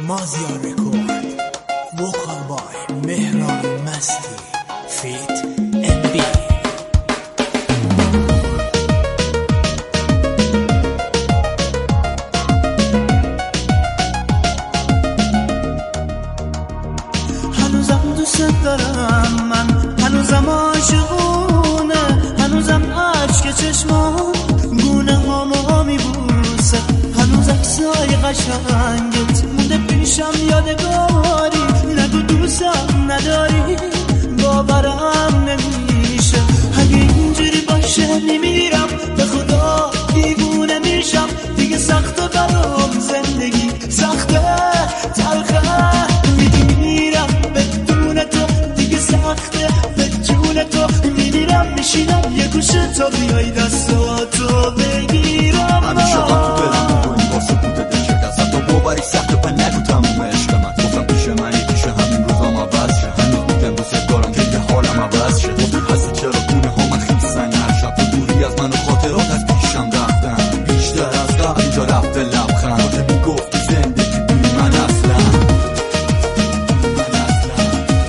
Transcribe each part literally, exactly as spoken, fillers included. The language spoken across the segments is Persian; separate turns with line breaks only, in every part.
مازیار رکورد، وکال بای مهران مستی، فیت ام بی.
هنوزم دوست دارم، من هنوزم عاشقونه، هنوزم اشک چشمام گونه هامو میبوسه، هنوز عکسای قشنگت مونده پیشم یادگاری، نگو دوستم نداری باورم نمیشه، اگه اینجوری باشه میمیرم به خدا دیوونه میشم، دیگه سخته برام زندگی، سخته تلخه میمیرم بدون تو، دیگه سخته به جون تو میمیرم، میشینم یه گوشه تا بیای دستاتو بگیرم.
همیشه هم تو دلم بکنی واسه بوده دل شکست، تا باوری سخته پن نگو تموم عشق من، گفتم پیش منی پیش همین روزام عوض شه، هنوز میگم دوست دارم که یه حالم عوض شه، گفتی هستی چرا گونه ها من خیستن هر شب، تو دوری از من و خاطرات از پیشم رفتن، بیشتر از قبل اینجا رفته لبخند، تو میگفتی زندگی بی من اصلا، من اصلا.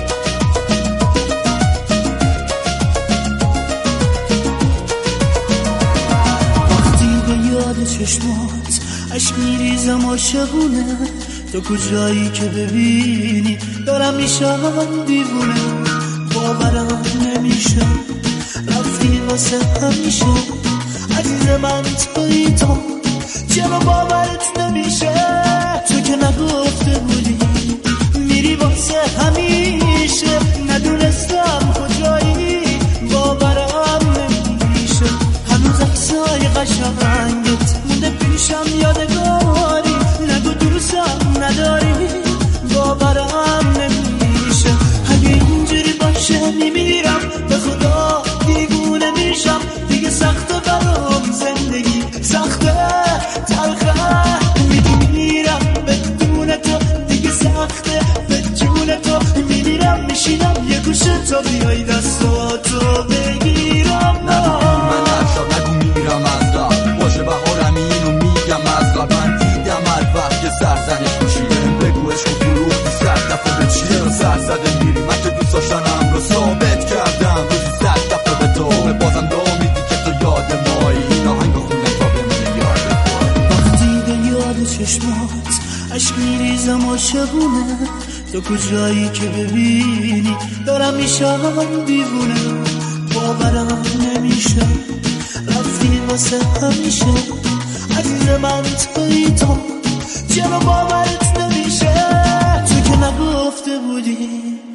وقتی به یاد چشمات عشق میریزم عاشقونه، تو کجایی که ببینی دارم میشم دیوونه، باورم نمیشه رفتی واسه همیشه، عزیز من تویی تو، چرا باورت نمیشه، تو که نگفته بودی میری واسه همیشه، ندونستم کجایی باورم نمیشه، هنوز عکسای قشنگت مونده پیشم یادگاری، نگو دوستم نداری باورم نمیشه، اگه اینجوری باشه میمیرم به خدا دیوونه میشم، دیگه سخته برام زندگی، سخته تلخه میمیرم بدون تو، دیگه سخته به جون تو میمیرم، میشینم یه گوشه تا بیای دستاتو بگیرم.
من هر شب نگو میرم از راه، باشه بهارم اینو میگم از قبل، من دیدم هر وقت که سرزنش میشیدم، بگو عشق تو روح بی صد دفعه به چیه رو سر زده میری، من که دوست داشتنم رو ثابت کردم، روزی صد دفعه به تو بازم دو میدی که تو یاد مایی، این آهنگ خوندم تا بمونه یاد تو.
وقتی به یاد چشمات عشق میریزم عاشقونه، تو کجایی که ببینی دارم میشم دیوونه، باورم نمیشه رفتی واسه همیشه، عزیز من تویی تو، چرا باورت نمیشه، تو که نگفته بودی